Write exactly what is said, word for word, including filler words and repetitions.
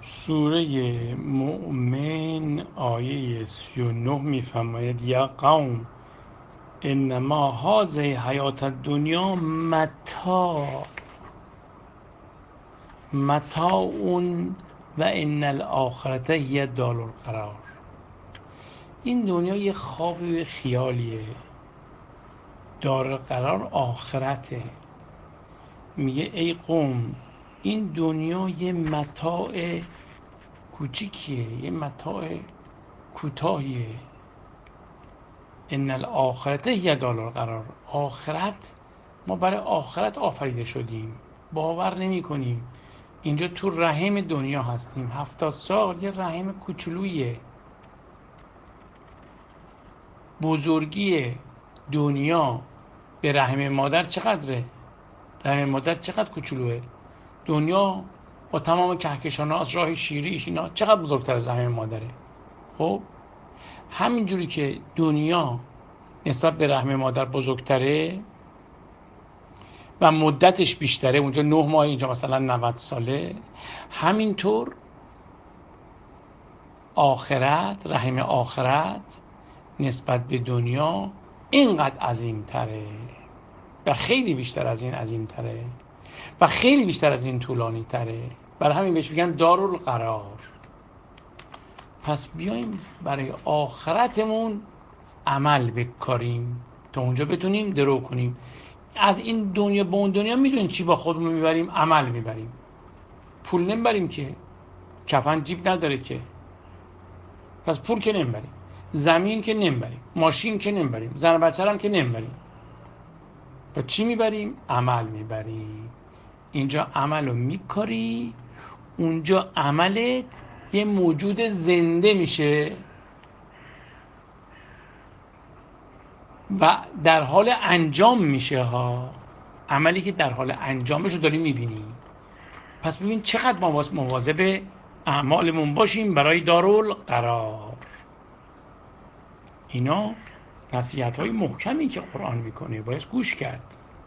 سوره مؤمن آیه سی و نه میفرماید یا قوم انما هذه حیات الدنیا متاع متاع و ان الاخرت هی دار القرار. این دنیا یه خواب خیالیه، دار قرار آخرته. میگه ای قوم این دنیا یه متاع کوچیکیه، یه متاع کوتاهیه. ان الاخرت هی دار القرار، آخرت، ما برای آخرت آفریده شدیم، باور نمی کنیم. اینجا تو رحم دنیا هستیم، هفتاد سال یه رحم کوچولویه. بزرگی دنیا به رحم مادر چقدره؟ رحم مادر چقدر کوچولوه؟ دنیا با تمام کهکشان‌ها، راه شیریش، اینا چقدر بزرگتر از رحم مادره؟ خب همینجوری که دنیا نسبت به رحم مادر بزرگتره و مدتش بیشتره، اونجا نه ماه اینجا مثلا نود ساله، همینطور آخرت، رحم آخرت نسبت به دنیا اینقدر عظیم تره و خیلی بیشتر از این عظیم تره و خیلی بیشتر از این طولانی تره. برای همین بهش میگن دارالقرار. پس بیایم برای آخرتمون عمل بکاریم تا اونجا بتونیم درو کنیم. از این دنیا به اون دنیا میدونیم چی با خودمون میبریم؟ عمل میبریم. پول نمیبریم که، کفن جیب نداره که، پس پول که نمیبریم، زمین که نمیبریم، ماشین که نمیبریم، زن و بچه هم که نمیبریم. پس چی میبریم؟ عمل میبریم. اینجا عمل رو میکاری، اونجا عملت یه موجود زنده میشه و در حال انجام میشه ها. عملی که در حال انجامش رو داری میبینی. پس ببین چقدر ما مواظب اعمالمون باشیم برای دارالقرار. اینا نصیحت های محکمی که قرآن میکنه، باید گوش کرد.